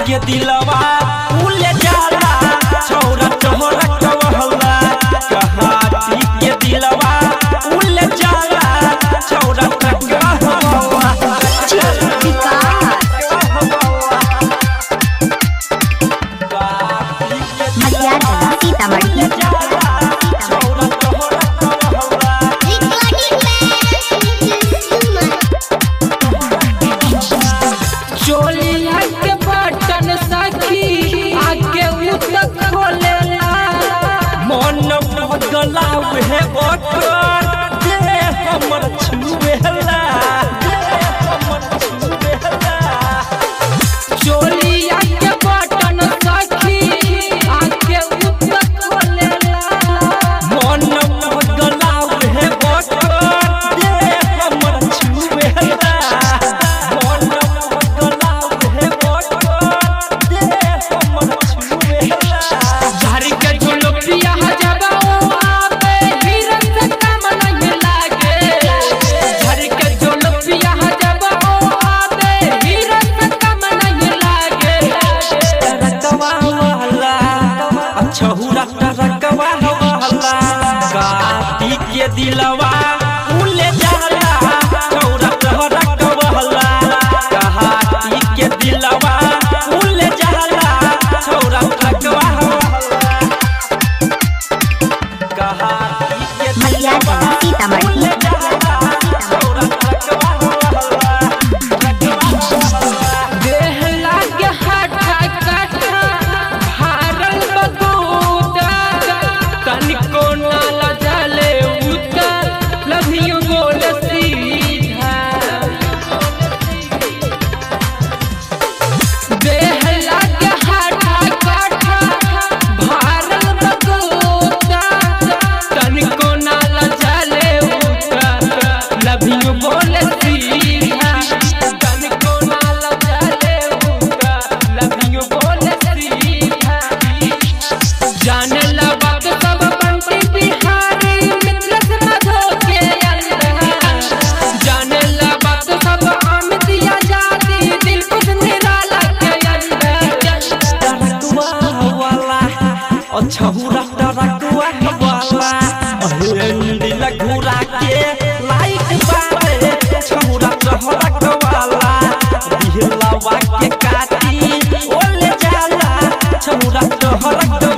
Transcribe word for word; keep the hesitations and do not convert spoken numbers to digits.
के दिलवा उले जाला छौरा तोहरा कहला कहाती के दिलवा उले जाला छौरा कहला चोलिया के बटन सखी आगे उतक खोलेला मन बदला है ओकर दे हमर छुएला हमर छुएला चोलिया के बटन सखी आगे उतक खोलेला मन बदला है ओकर दे हमर छुएला छहुरा टरकवा हवाला काटी के दिलवा उले जाला छौरा टरकवा कहाती के दिलवा उले जाला छौरा टरकवा कहाती के दिलवा उले जाला छौरा टरकवा देह लागे हाथा काठा भारल बगोदा तनिको नाला जले उतर लभियो बोल सीधा देह लागे हाथा काठा भारल बगोदा तनिको नाला जले उतर लभियो बोल सीधा तनिको नाला जले उतर लभियो बोल सीधा जाने ला बात सब बंटी बिहारी मित्र से मधो के अंदर जाने ला बात सब अमित आजादी दिल कुछ निराला के अंदर टरकवा वाला ओ छहुरा टरकवा वाला दिल घुरा के लाइट बारे छहुरा टरकवाला दिलवा के काटी ओले जाला छहुरा टरकवा